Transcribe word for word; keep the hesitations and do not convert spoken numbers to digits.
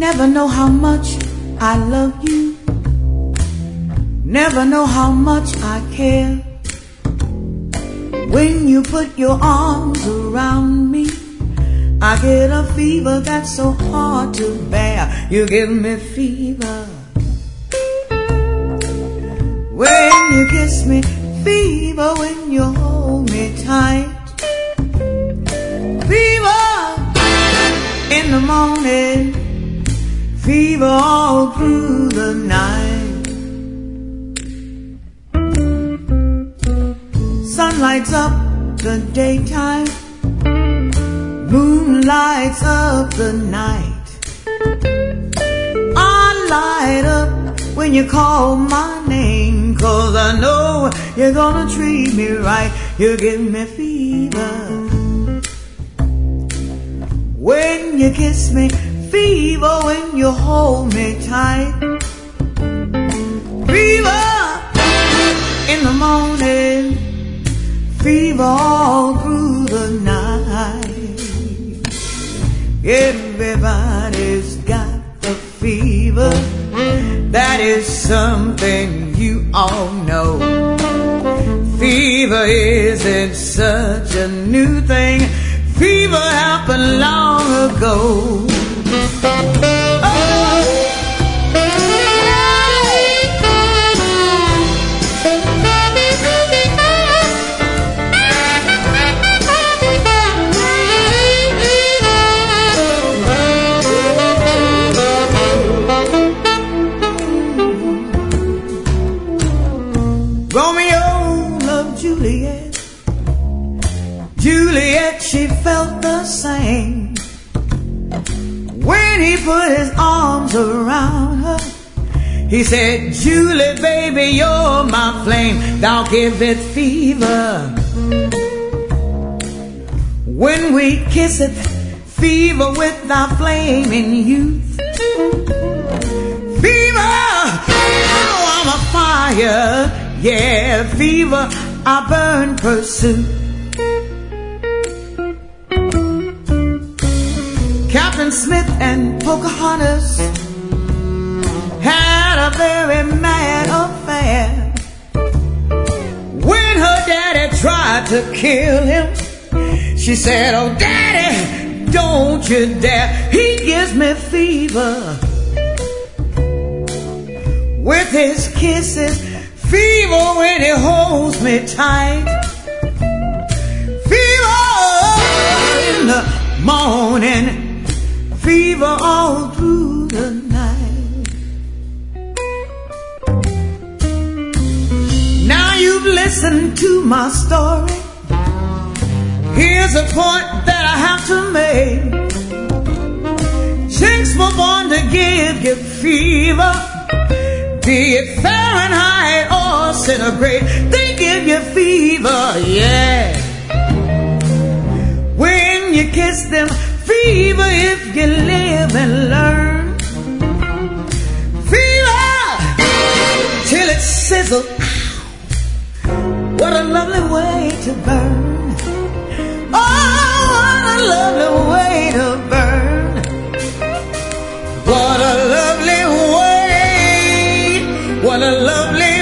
Never know how much I love you. Never know how much I care. When you put your arms around me, I get a fever that's so hard to bear. You give me fever. When you kiss me, fever when you hold me tight. Fever in the morning, fever all through the night. Sun lights up the daytime, moon lights up the night. I light up when you call my name, 'cause I know you're gonna treat me right. You give me fever. When you kiss me, fever when you hold me tight. Fever in the morning, fever all through the night. Everybody's got the fever. That is something you all know. Fever isn't such a new thing. Fever happened long ago. Romeo loved Juliet. Juliet, she felt the same. When he put his arms around her, he said, Julie, baby, you're my flame. Thou give it fever. When we kiss it, fever with our flaming youth. Fever, oh, I'm a fire. Yeah, fever, I burn pursuit. Captain Smith and Pocahontas had a very mad affair. When her daddy tried to kill him, she said, oh, daddy, don't you dare. He gives me fever with his kisses. Fever when he holds me tight. Fever in the morning, fever all through the night. Now you've listened to my story. Here's a point that I have to make. Chicks were born to give you fever. Be it Fahrenheit or centigrade, they give you fever, yeah. When you kiss them, fever if you live and learn. Fever till it sizzles. What a lovely way to burn. Oh, what a lovely way to burn. What a lovely way. What a lovely